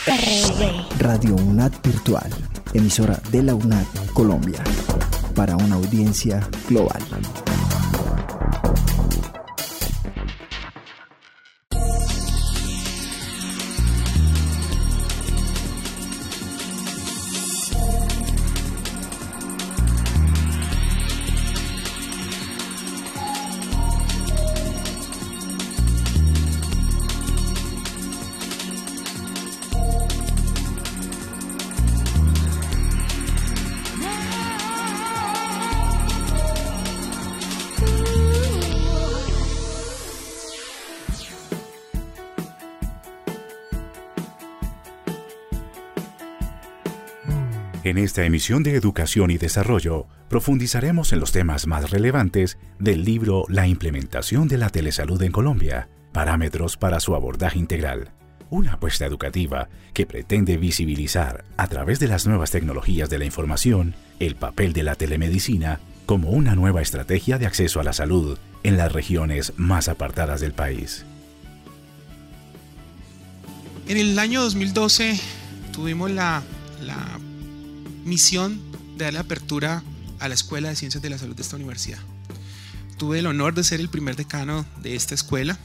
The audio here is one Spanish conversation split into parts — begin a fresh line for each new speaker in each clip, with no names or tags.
Radio UNAD Virtual, emisora de la UNAD Colombia, para una audiencia global.
En esta emisión de Educación y Desarrollo, profundizaremos en los temas más relevantes del libro La implementación de la telesalud en Colombia, parámetros para su abordaje integral. Una apuesta educativa que pretende visibilizar, a través de las nuevas tecnologías de la información, el papel de la telemedicina como una nueva estrategia de acceso a la salud en las regiones más apartadas del país.
En el año 2012 tuvimos la misión de darle apertura a la Escuela de Ciencias de la Salud de esta universidad. Tuve el honor de ser el primer decano de esta escuela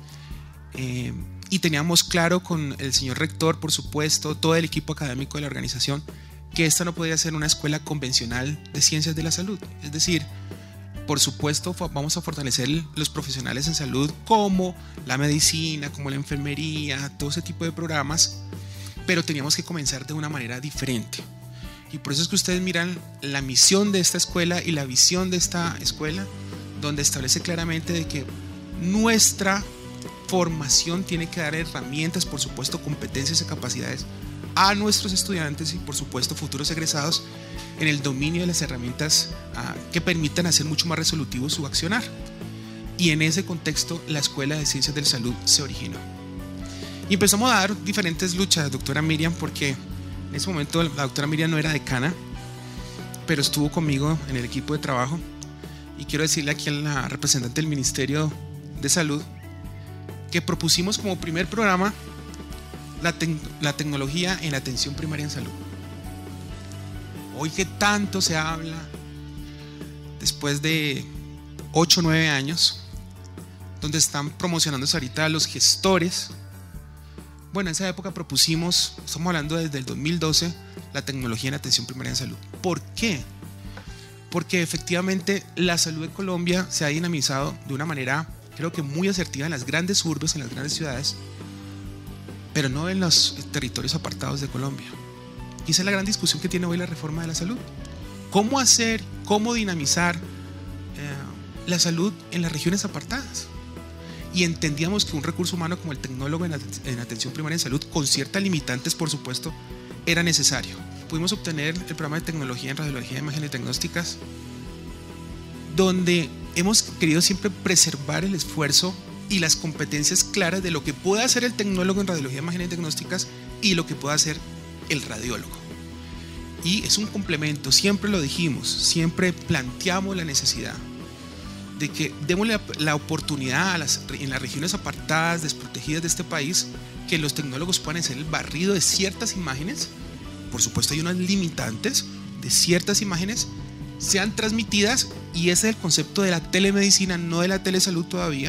y teníamos claro con el señor rector, por supuesto, todo el equipo académico de la organización, que esta no podía ser una escuela convencional de ciencias de la salud. Es decir, por supuesto, vamos a fortalecer los profesionales en salud, como la medicina, como la enfermería, todo ese tipo de programas, pero teníamos que comenzar de una manera diferente. Y por eso es que ustedes miran la misión de esta escuela y la visión de esta escuela, donde establece claramente de que nuestra formación tiene que dar herramientas, por supuesto, competencias y capacidades a nuestros estudiantes y, por supuesto, futuros egresados en el dominio de las herramientas que permitan hacer mucho más resolutivo su accionar. Y en ese contexto, la Escuela de Ciencias de la Salud se originó. Y empezamos a dar diferentes luchas, doctora Miriam, porque en ese momento la doctora Miriam no era decana, pero estuvo conmigo en el equipo de trabajo. Y quiero decirle aquí a la representante del Ministerio de Salud que propusimos como primer programa la tecnología en atención primaria en salud. Hoy que tanto se habla, después de 8 o 9 años, donde están promocionándose ahorita los gestores. Bueno, en esa época propusimos, estamos hablando desde el 2012, la tecnología en atención primaria en salud. ¿Por qué? Porque efectivamente la salud de Colombia se ha dinamizado de una manera, creo que muy asertiva en las grandes urbes, en las grandes ciudades, pero no en los territorios apartados de Colombia. Y esa es la gran discusión que tiene hoy la reforma de la salud. ¿Cómo hacer, cómo dinamizar la salud en las regiones apartadas? Y entendíamos que un recurso humano como el tecnólogo en atención primaria en salud, con ciertas limitantes, por supuesto, era necesario. Pudimos obtener el programa de tecnología en radiología, imágenes y diagnósticas, donde hemos querido siempre preservar el esfuerzo y las competencias claras de lo que puede hacer el tecnólogo en radiología, imágenes y diagnósticas y lo que puede hacer el radiólogo. Y es un complemento, siempre lo dijimos, siempre planteamos la necesidad de que demos la oportunidad en las regiones apartadas, desprotegidas de este país, que los tecnólogos puedan hacer el barrido de ciertas imágenes. Por supuesto hay unas limitantes de ciertas imágenes, sean transmitidas, y ese es el concepto de la telemedicina, no de la telesalud todavía,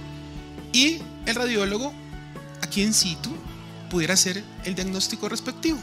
y el radiólogo aquí in situ pudiera hacer el diagnóstico respectivo.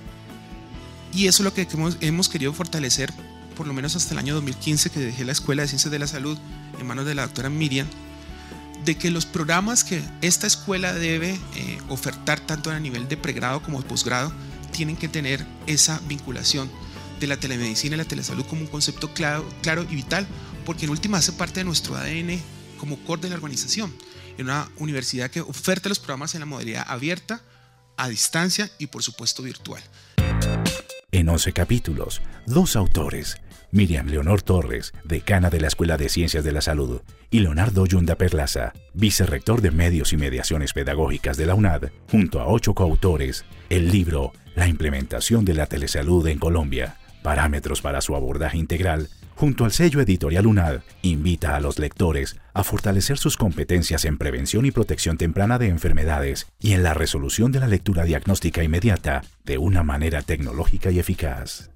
Y eso es lo que hemos querido fortalecer, por lo menos hasta el año 2015, que dejé la Escuela de Ciencias de la Salud en manos de la doctora Miriam, de que los programas que esta escuela debe ofertar tanto a nivel de pregrado como de posgrado tienen que tener esa vinculación de la telemedicina y la telesalud como un concepto claro y vital, porque en última hace parte de nuestro ADN como core de la organización, en una universidad que oferta los programas en la modalidad abierta, a distancia y por supuesto virtual.
En 11 capítulos, 2 autores, Miriam Leonor Torres, decana de la Escuela de Ciencias de la Salud, y Leonardo Yunda Perlaza, vicerrector de Medios y Mediaciones Pedagógicas de la UNAD, junto a 8 coautores, el libro La implementación de la telesalud en Colombia, parámetros para su abordaje integral, junto al sello editorial UNAD, invita a los lectores a fortalecer sus competencias en prevención y protección temprana de enfermedades y en la resolución de la lectura diagnóstica inmediata de una manera tecnológica y eficaz.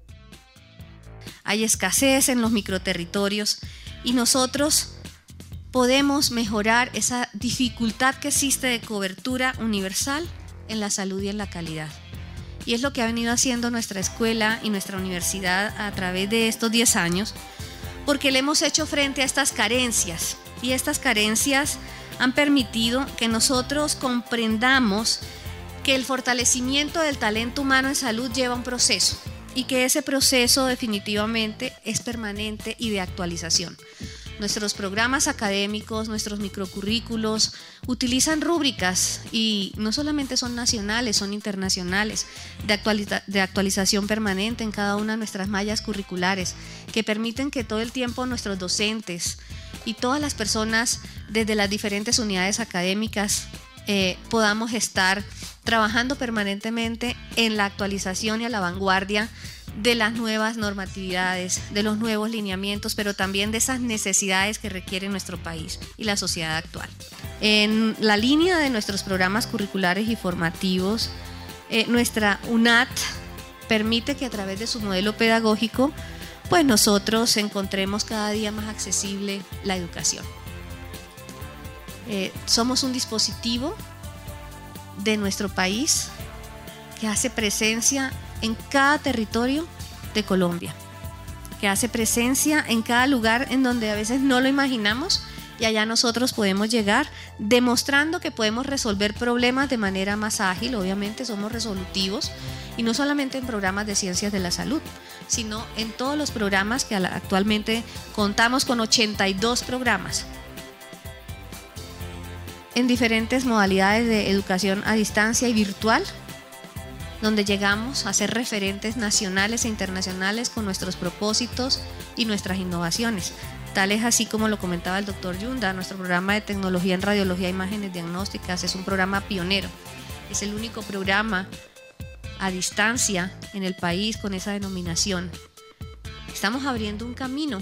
Hay escasez en los microterritorios y nosotros podemos mejorar esa dificultad que existe de cobertura universal en la salud y en la calidad. Y es lo que ha venido haciendo nuestra escuela y nuestra universidad a través de estos 10 años, porque le hemos hecho frente a estas carencias. Y estas carencias han permitido que nosotros comprendamos que el fortalecimiento del talento humano en salud lleva un proceso y que ese proceso definitivamente es permanente y de actualización. Nuestros programas académicos, nuestros microcurrículos utilizan rúbricas y no solamente son nacionales, son internacionales, de actualización permanente en cada una de nuestras mallas curriculares, que permiten que todo el tiempo nuestros docentes y todas las personas desde las diferentes unidades académicas podamos estar trabajando permanentemente en la actualización y a la vanguardia de las nuevas normatividades, de los nuevos lineamientos, pero también de esas necesidades que requiere nuestro país y la sociedad actual. En la línea de nuestros programas curriculares y formativos, nuestra UNAD permite que a través de su modelo pedagógico, pues nosotros encontremos cada día más accesible la educación. Somos un dispositivo de nuestro país que hace presencia en cada territorio de Colombia, que hace presencia en cada lugar en donde a veces no lo imaginamos y allá nosotros podemos llegar demostrando que podemos resolver problemas de manera más ágil. Obviamente somos resolutivos y no solamente en programas de ciencias de la salud, sino en todos los programas que actualmente contamos con 82 programas en diferentes modalidades de educación a distancia y virtual, donde llegamos a ser referentes nacionales e internacionales con nuestros propósitos y nuestras innovaciones. Tal es así como lo comentaba el doctor Yunda, nuestro programa de tecnología en radiología e imágenes diagnósticas es un programa pionero. Es el único programa a distancia en el país con esa denominación. Estamos abriendo un camino.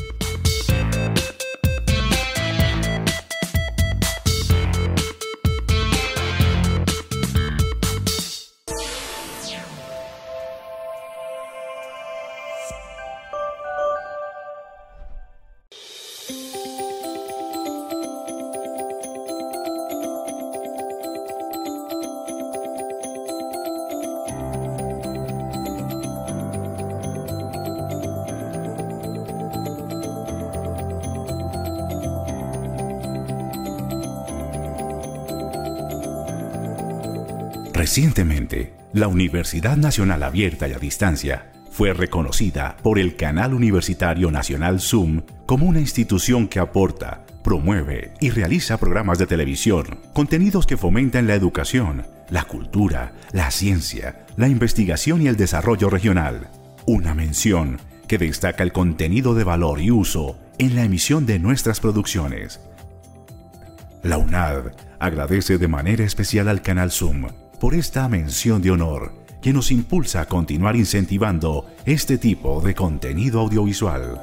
Recientemente, la Universidad Nacional Abierta y a Distancia fue reconocida por el Canal Universitario Nacional Zoom como una institución que aporta, promueve y realiza programas de televisión, contenidos que fomentan la educación, la cultura, la ciencia, la investigación y el desarrollo regional. Una mención que destaca el contenido de valor y uso en la emisión de nuestras producciones. La UNAD agradece de manera especial al Canal Zoom por esta mención de honor que nos impulsa a continuar incentivando este tipo de contenido audiovisual.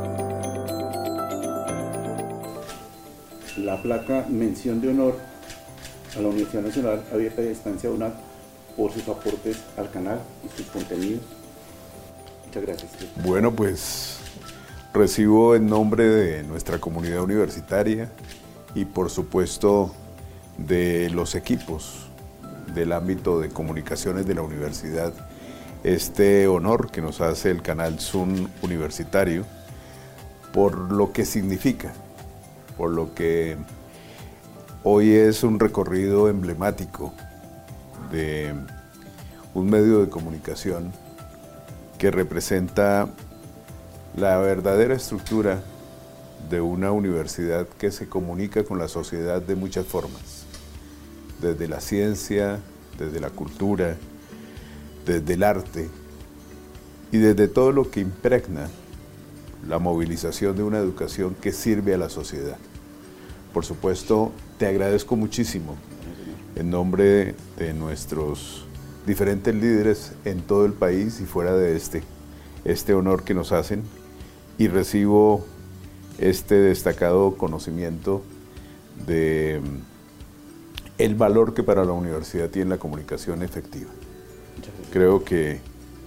La placa mención de honor a la Universidad Nacional Abierta y a Distancia UNAD por sus aportes al canal y sus contenidos. Muchas gracias.
Bueno, pues recibo en nombre de nuestra comunidad universitaria y por supuesto de los equipos del ámbito de comunicaciones de la universidad este honor que nos hace el canal Zoom universitario por lo que significa, por lo que hoy es un recorrido emblemático de un medio de comunicación que representa la verdadera estructura de una universidad que se comunica con la sociedad de muchas formas, desde la ciencia, desde la cultura, desde el arte y desde todo lo que impregna la movilización de una educación que sirve a la sociedad. Por supuesto, te agradezco muchísimo en nombre de nuestros diferentes líderes en todo el país y fuera de este honor que nos hacen y recibo este destacado conocimiento de el valor que para la universidad tiene la comunicación efectiva. Creo que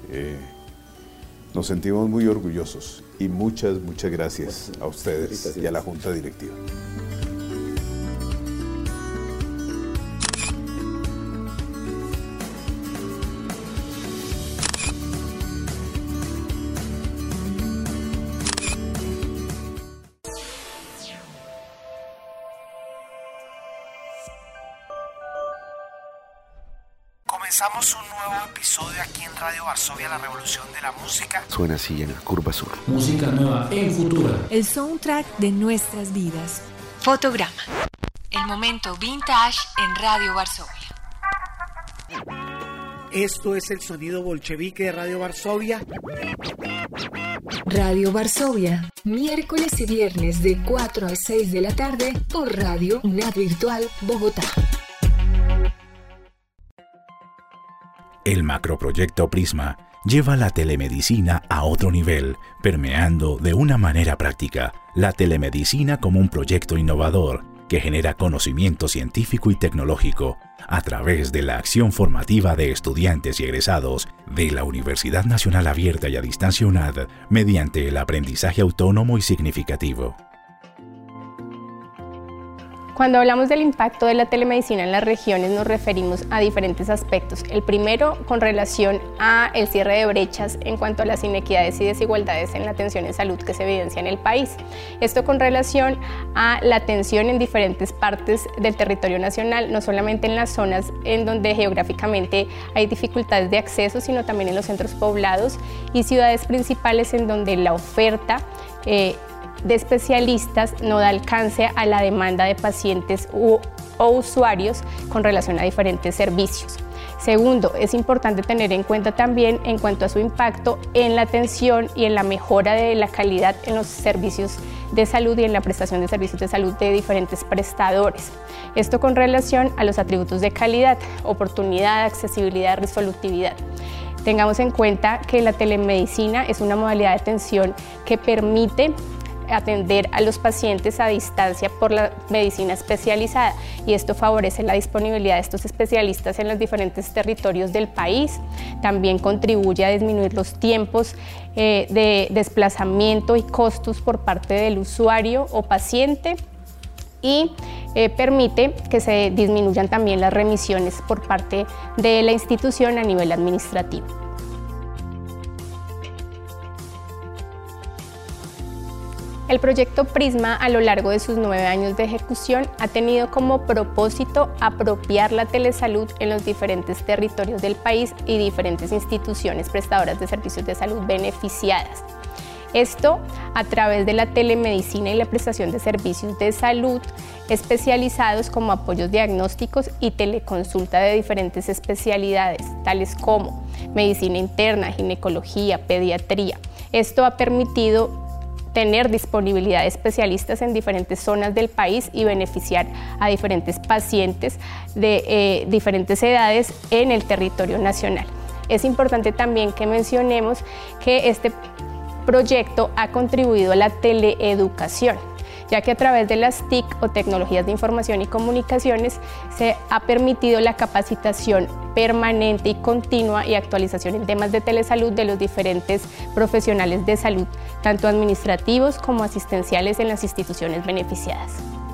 nos sentimos muy orgullosos y muchas gracias a ustedes y a la Junta Directiva.
Comenzamos un nuevo episodio aquí en Radio Varsovia, la revolución de la música.
Suena así en la curva sur.
Música nueva en Futura.
El soundtrack de nuestras vidas.
Fotograma. El momento vintage en Radio Varsovia.
Esto es el sonido bolchevique de Radio Varsovia.
Radio Varsovia, miércoles y viernes de 4 a 6 de la tarde por Radio UNAD Virtual Bogotá.
El macroproyecto Prisma lleva la telemedicina a otro nivel, permeando de una manera práctica la telemedicina como un proyecto innovador que genera conocimiento científico y tecnológico a través de la acción formativa de estudiantes y egresados de la Universidad Nacional Abierta y a Distancia UNAD mediante el aprendizaje autónomo y significativo.
Cuando hablamos del impacto de la telemedicina en las regiones nos referimos a diferentes aspectos. El primero con relación a el cierre de brechas en cuanto a las inequidades y desigualdades en la atención en salud que se evidencia en el país. Esto con relación a la atención en diferentes partes del territorio nacional, no solamente en las zonas en donde geográficamente hay dificultades de acceso, sino también en los centros poblados y ciudades principales en donde la oferta de especialistas no da alcance a la demanda de pacientes o usuarios con relación a diferentes servicios. Segundo, es importante tener en cuenta también en cuanto a su impacto en la atención y en la mejora de la calidad en los servicios de salud y en la prestación de servicios de salud de diferentes prestadores. Esto con relación a los atributos de calidad, oportunidad, accesibilidad, resolutividad. Tengamos en cuenta que la telemedicina es una modalidad de atención que permite atender a los pacientes a distancia por la medicina especializada y esto favorece la disponibilidad de estos especialistas en los diferentes territorios del país. También contribuye a disminuir los tiempos de desplazamiento y costos por parte del usuario o paciente y permite que se disminuyan también las remisiones por parte de la institución a nivel administrativo. El proyecto Prisma, a lo largo de sus 9 años de ejecución, ha tenido como propósito apropiar la telesalud en los diferentes territorios del país y diferentes instituciones prestadoras de servicios de salud beneficiadas. Esto a través de la telemedicina y la prestación de servicios de salud especializados como apoyos diagnósticos y teleconsulta de diferentes especialidades, tales como medicina interna, ginecología, pediatría. Esto ha permitido tener disponibilidad de especialistas en diferentes zonas del país y beneficiar a diferentes pacientes de diferentes edades en el territorio nacional. Es importante también que mencionemos que este proyecto ha contribuido a la teleeducación, ya que a través de las TIC o tecnologías de información y comunicaciones se ha permitido la capacitación permanente y continua y actualización en temas de telesalud de los diferentes profesionales de salud, tanto administrativos como asistenciales en las instituciones beneficiadas.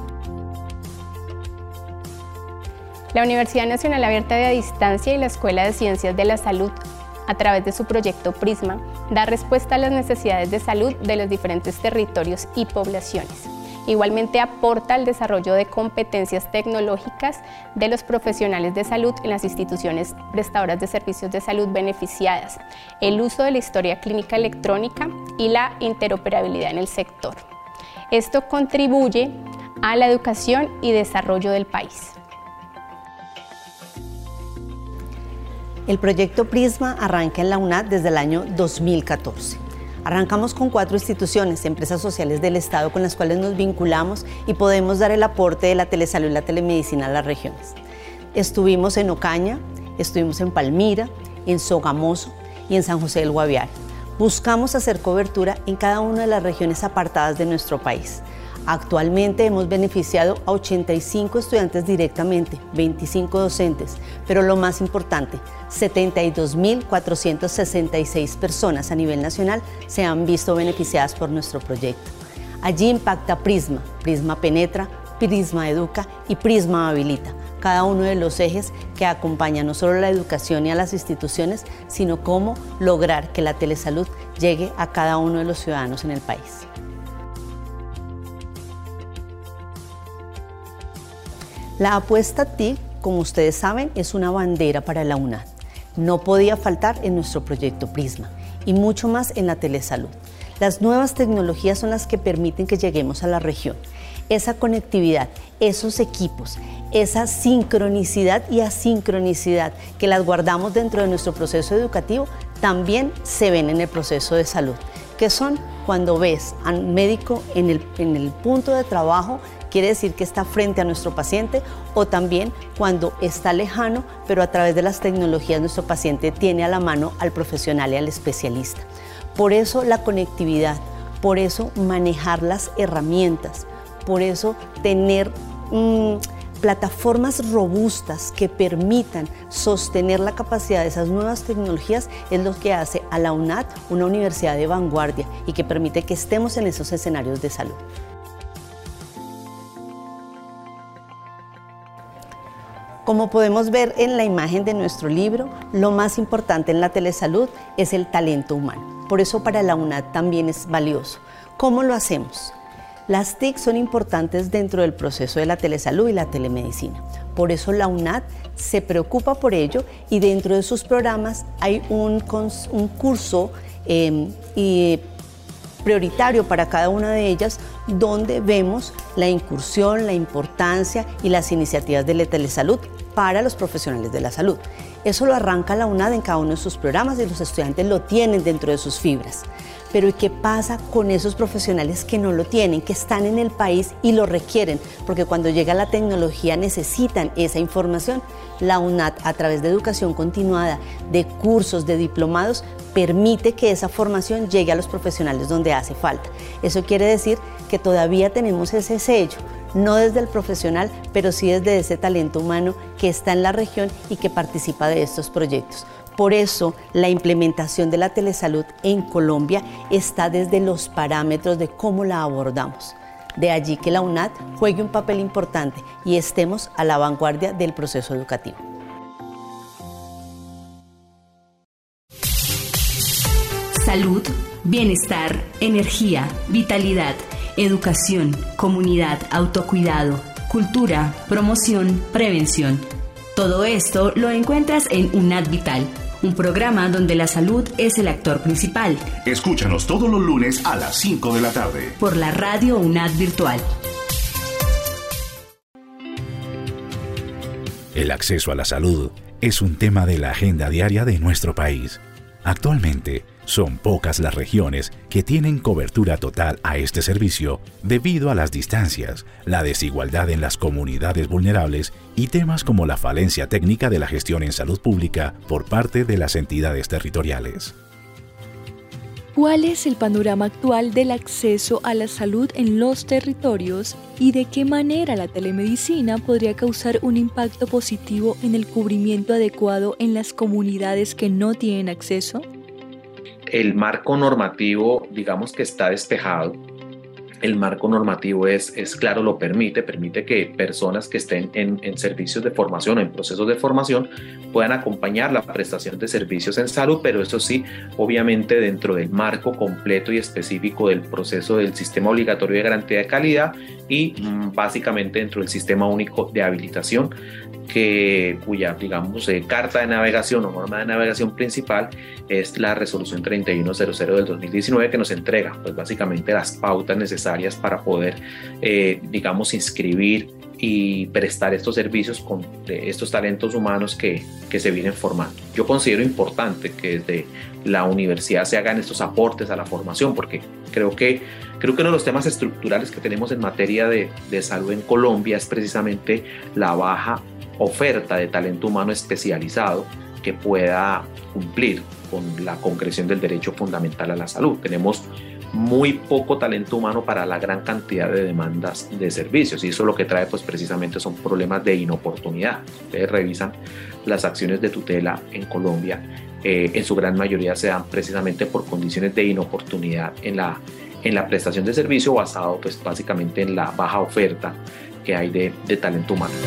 La Universidad Nacional Abierta de a Distancia y la Escuela de Ciencias de la Salud, a través de su proyecto Prisma, da respuesta a las necesidades de salud de los diferentes territorios y poblaciones. Igualmente aporta al desarrollo de competencias tecnológicas de los profesionales de salud en las instituciones prestadoras de servicios de salud beneficiadas, el uso de la historia clínica electrónica y la interoperabilidad en el sector. Esto contribuye a la educación y desarrollo del país.
El proyecto Prisma arranca en la UNAD desde el año 2014. Arrancamos con 4 instituciones, empresas sociales del Estado con las cuales nos vinculamos y podemos dar el aporte de la telesalud y la telemedicina a las regiones. Estuvimos en Ocaña, estuvimos en Palmira, en Sogamoso y en San José del Guaviare. Buscamos hacer cobertura en cada una de las regiones apartadas de nuestro país. Actualmente hemos beneficiado a 85 estudiantes directamente, 25 docentes, pero lo más importante, 72.466 personas a nivel nacional se han visto beneficiadas por nuestro proyecto. Allí impacta Prisma, Prisma Penetra, Prisma Educa y Prisma Habilita, cada uno de los ejes que acompaña no solo a la educación y a las instituciones, sino cómo lograr que la telesalud llegue a cada uno de los ciudadanos en el país. La apuesta TIC, como ustedes saben, es una bandera para la UNAD. No podía faltar en nuestro proyecto Prisma y mucho más en la telesalud. Las nuevas tecnologías son las que permiten que lleguemos a la región. Esa conectividad, esos equipos, esa sincronicidad y asincronicidad que las guardamos dentro de nuestro proceso educativo también se ven en el proceso de salud, que son cuando ves al médico en el punto de trabajo, quiere decir que está frente a nuestro paciente, o también cuando está lejano, pero a través de las tecnologías nuestro paciente tiene a la mano al profesional y al especialista. Por eso la conectividad, por eso manejar las herramientas, por eso tener plataformas robustas que permitan sostener la capacidad de esas nuevas tecnologías es lo que hace a la UNAD una universidad de vanguardia y que permite que estemos en esos escenarios de salud. Como podemos ver en la imagen de nuestro libro, lo más importante en la telesalud es el talento humano. Por eso para la UNAD también es valioso. ¿Cómo lo hacemos? Las TIC son importantes dentro del proceso de la telesalud y la telemedicina. Por eso la UNAD se preocupa por ello y dentro de sus programas hay un curso prioritario para cada una de ellas, donde vemos la incursión, la importancia y las iniciativas de la telesalud para los profesionales de la salud. Eso lo arranca la UNAD en cada uno de sus programas y los estudiantes lo tienen dentro de sus fibras. Pero ¿y qué pasa con esos profesionales que no lo tienen, que están en el país y lo requieren? Porque cuando llega la tecnología necesitan esa información. La UNAD, a través de educación continuada, de cursos, de diplomados, permite que esa formación llegue a los profesionales donde hace falta. Eso quiere decir que todavía tenemos ese sello, no desde el profesional, pero sí desde ese talento humano que está en la región y que participa de estos proyectos. Por eso, la implementación de la telesalud en Colombia está desde los parámetros de cómo la abordamos. De allí que la UNAD juegue un papel importante y estemos a la vanguardia del proceso educativo.
Salud, bienestar, energía, vitalidad, educación, comunidad, autocuidado, cultura, promoción, prevención. Todo esto lo encuentras en UNAD Vital, un programa donde la salud es el actor principal.
Escúchanos todos los lunes a las 5 de la tarde.
Por la radio UNAD Virtual.
El acceso a la salud es un tema de la agenda diaria de nuestro país. Actualmente, son pocas las regiones que tienen cobertura total a este servicio debido a las distancias, la desigualdad en las comunidades vulnerables y temas como la falencia técnica de la gestión en salud pública por parte de las entidades territoriales.
¿Cuál es el panorama actual del acceso a la salud en los territorios y de qué manera la telemedicina podría causar un impacto positivo en el cubrimiento adecuado en las comunidades que no tienen acceso?
El marco normativo, digamos que está despejado. El marco normativo es claro, lo permite que personas que estén en servicios de formación o en procesos de formación puedan acompañar la prestación de servicios en salud, pero eso sí, obviamente dentro del marco completo y específico del proceso del sistema obligatorio de garantía de calidad y básicamente dentro del sistema único de habilitación, cuya, digamos, carta de navegación o norma de navegación principal es la resolución 3100 del 2019, que nos entrega, pues básicamente las pautas necesarias para poder, digamos, inscribir y prestar estos servicios con estos talentos humanos que se vienen formando. Yo considero importante que desde la universidad se hagan estos aportes a la formación, porque creo que uno de los temas estructurales que tenemos en materia de salud en Colombia es precisamente la baja oferta de talento humano especializado que pueda cumplir la concreción del derecho fundamental a la salud. Tenemos muy poco talento humano para la gran cantidad de demandas de servicios, y eso lo que trae pues precisamente son problemas de inoportunidad. Ustedes revisan las acciones de tutela en Colombia, en su gran mayoría se dan precisamente por condiciones de inoportunidad en la prestación de servicio, basado pues básicamente en la baja oferta que hay de talento humano.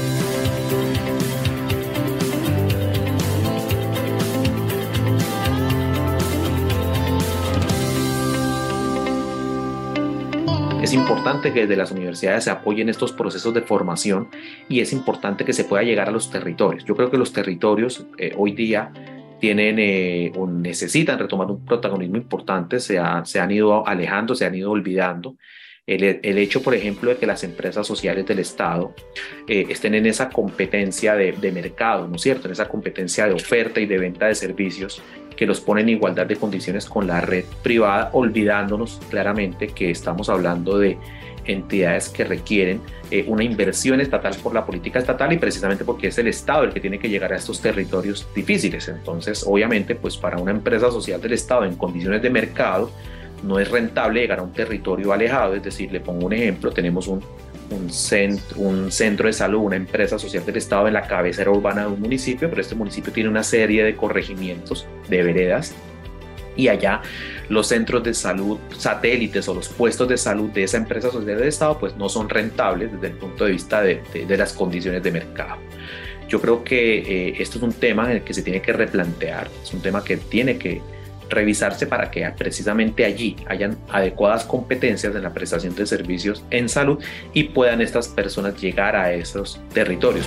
Es importante que desde las universidades se apoyen estos procesos de formación, y es importante que se pueda llegar a los territorios. Yo creo que los territorios hoy día tienen o necesitan retomar un protagonismo importante. Se han ido alejando, se han ido olvidando. El hecho, por ejemplo, de que las empresas sociales del Estado estén en esa competencia de mercado, ¿no es cierto?, en esa competencia de oferta y de venta de servicios, que los pone en igualdad de condiciones con la red privada, olvidándonos claramente que estamos hablando de entidades que requieren una inversión estatal por la política estatal, y precisamente porque es el Estado el que tiene que llegar a estos territorios difíciles. Entonces, obviamente, pues para una empresa social del Estado en condiciones de mercado, no es rentable llegar a un territorio alejado. Es decir, le pongo un ejemplo: tenemos un centro de salud, una empresa social del Estado en la cabecera urbana de un municipio, pero este municipio tiene una serie de corregimientos, de veredas, y allá los centros de salud satélites o los puestos de salud de esa empresa social del Estado pues no son rentables desde el punto de vista de las condiciones de mercado. Yo creo que esto es un tema en el que se tiene que replantear, es un tema que tiene que revisarse para que precisamente allí hayan adecuadas competencias en la prestación de servicios en salud y puedan estas personas llegar a esos territorios.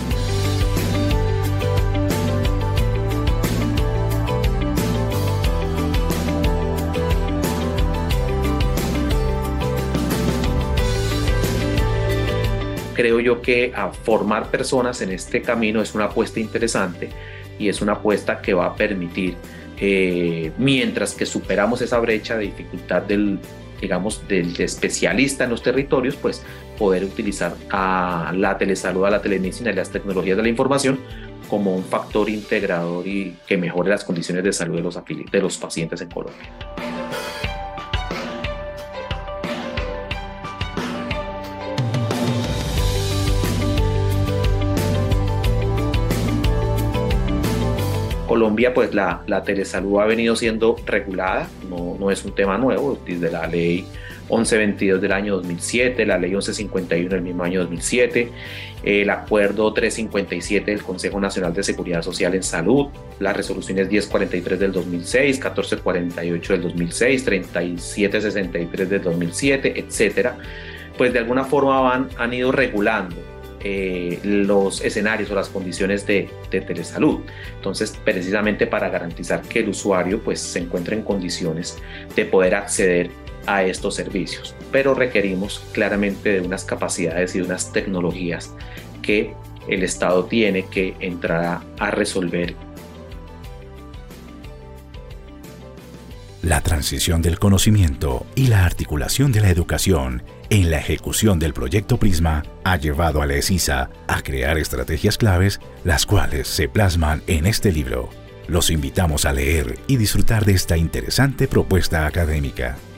Creo yo que a formar personas en este camino es una apuesta interesante, y es una apuesta que va a permitir, mientras que superamos esa brecha de dificultad del especialista en los territorios, pues poder utilizar a la telesalud, a la telemedicina y las tecnologías de la información como un factor integrador y que mejore las condiciones de salud de los pacientes en Colombia. Colombia, pues la telesalud ha venido siendo regulada, no es un tema nuevo, desde la ley 1122 del año 2007, la ley 1151 del mismo año 2007, el acuerdo 357 del Consejo Nacional de Seguridad Social en Salud, las resoluciones 1043 del 2006, 1448 del 2006, 3763 del 2007, etcétera, pues de alguna forma han ido regulando los escenarios o las condiciones de telesalud. Entonces, precisamente para garantizar que el usuario pues se encuentre en condiciones de poder acceder a estos servicios, pero requerimos claramente de unas capacidades y de unas tecnologías que el Estado tiene que entrar a resolver.
La transición del conocimiento y la articulación de la educación en la ejecución del proyecto Prisma ha llevado a la ESISA a crear estrategias claves, las cuales se plasman en este libro. Los invitamos a leer y disfrutar de esta interesante propuesta académica.